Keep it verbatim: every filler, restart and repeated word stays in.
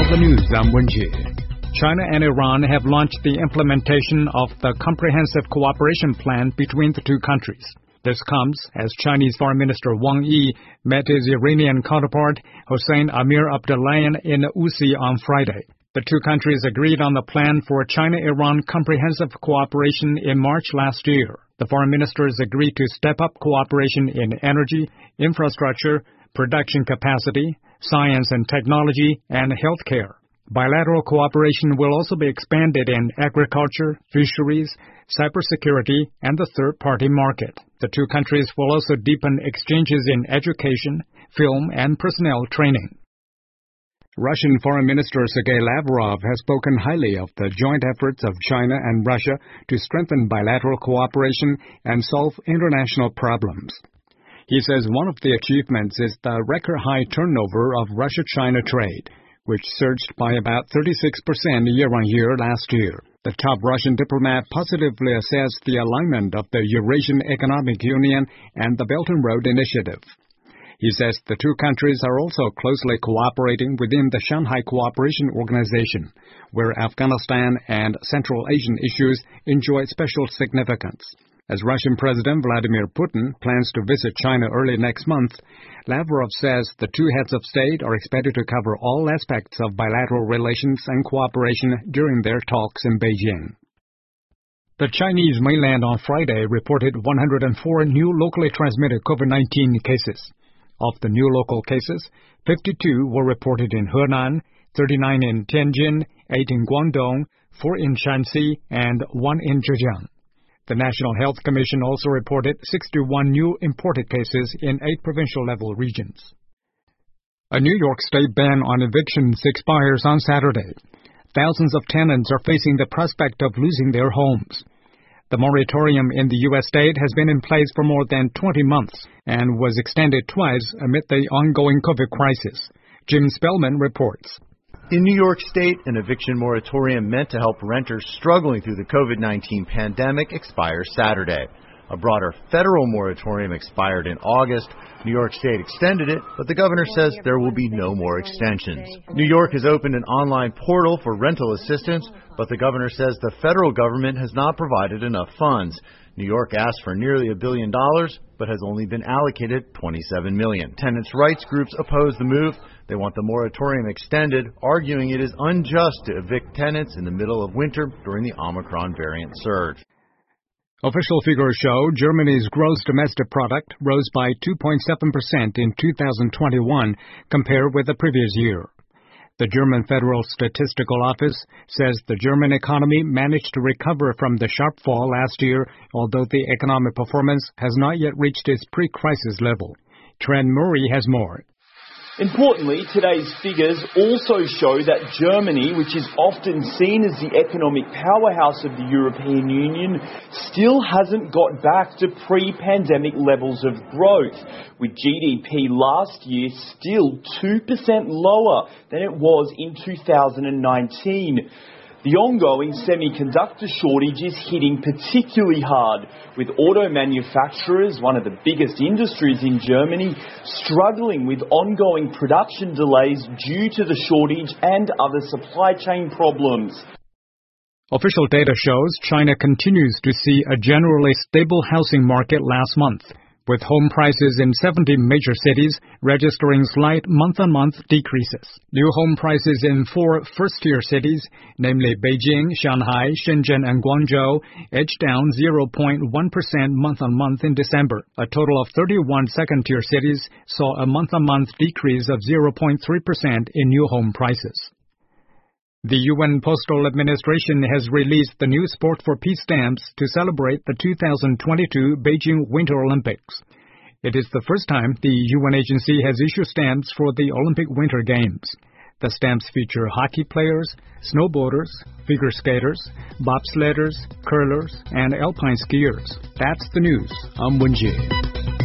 the news, I'm Wenjie. China and Iran have launched the implementation of the Comprehensive Cooperation Plan between the two countries. This comes as Chinese Foreign Minister Wang Yi met his Iranian counterpart Hossein Amir-Abdollahian in Uzi on Friday. The two countries agreed on the plan for China-Iran comprehensive cooperation in March last year. The foreign ministers agreed to step up cooperation in energy, infrastructure, production capacity, science and technology, and healthcare. Bilateral cooperation will also be expanded in agriculture, fisheries, cybersecurity, and the third-party market. The two countries will also deepen exchanges in education, film, and personnel training. Russian Foreign Minister Sergei Lavrov has spoken highly of the joint efforts of China and Russia to strengthen bilateral cooperation and solve international problems. He says one of the achievements is the record-high turnover of Russia-China trade, which surged by about thirty-six percent year-on-year last year. The top Russian diplomat positively assessed the alignment of the Eurasian Economic Union and the Belt and Road Initiative. He says the two countries are also closely cooperating within the Shanghai Cooperation Organization, where Afghanistan and Central Asian issues enjoy special significance. As Russian President Vladimir Putin plans to visit China early next month, Lavrov says the two heads of state are expected to cover all aspects of bilateral relations and cooperation during their talks in Beijing. The Chinese mainland on Friday reported one hundred four new locally transmitted COVID nineteen cases. Of the new local cases, fifty-two were reported in Henan, thirty-nine in Tianjin, eight in Guangdong, four in Shanxi, and one in Zhejiang. The National Health Commission also reported sixty-one new imported cases in eight provincial-level regions. A New York State ban on evictions expires on Saturday. Thousands of tenants are facing the prospect of losing their homes. The moratorium in the U S state has been in place for more than twenty months and was extended twice amid the ongoing COVID crisis. Jim Spellman reports. In New York State, an eviction moratorium meant to help renters struggling through the COVID nineteen pandemic expires Saturday. A broader federal moratorium expired in August. New York State extended it, but the governor says there will be no more extensions. New York has opened an online portal for rental assistance, but the governor says the federal government has not provided enough funds. New York asked for nearly a billion dollars, but has only been allocated twenty-seven million dollars. Tenants' rights groups oppose the move. They want the moratorium extended, arguing it is unjust to evict tenants in the middle of winter during the Omicron variant surge. Official figures show Germany's gross domestic product rose by two point seven percent in two thousand twenty-one compared with the previous year. The German Federal Statistical Office says the German economy managed to recover from the sharp fall last year, although the economic performance has not yet reached its pre-crisis level. Trent Murray has more. Importantly, today's figures also show that Germany, which is often seen as the economic powerhouse of the European Union, still hasn't got back to pre-pandemic levels of growth, with G D P last year still two percent lower than it was in two thousand nineteen. The ongoing semiconductor shortage is hitting particularly hard, with auto manufacturers, one of the biggest industries in Germany, struggling with ongoing production delays due to the shortage and other supply chain problems. Official data shows China continues to see a generally stable housing market last month, with home prices in seventy major cities registering slight month-on-month decreases. New home prices in four first-tier cities, namely Beijing, Shanghai, Shenzhen, and Guangzhou, edged down zero point one percent month-on-month in December. A total of thirty-one second-tier cities saw a month-on-month decrease of zero point three percent in new home prices. The U N Postal Administration has released the new Sport for Peace stamps to celebrate the two thousand twenty-two Beijing Winter Olympics. It is the first time the U N agency has issued stamps for the Olympic Winter Games. The stamps feature hockey players, snowboarders, figure skaters, bobsledders, curlers, and alpine skiers. That's the news. I'm Wenjie.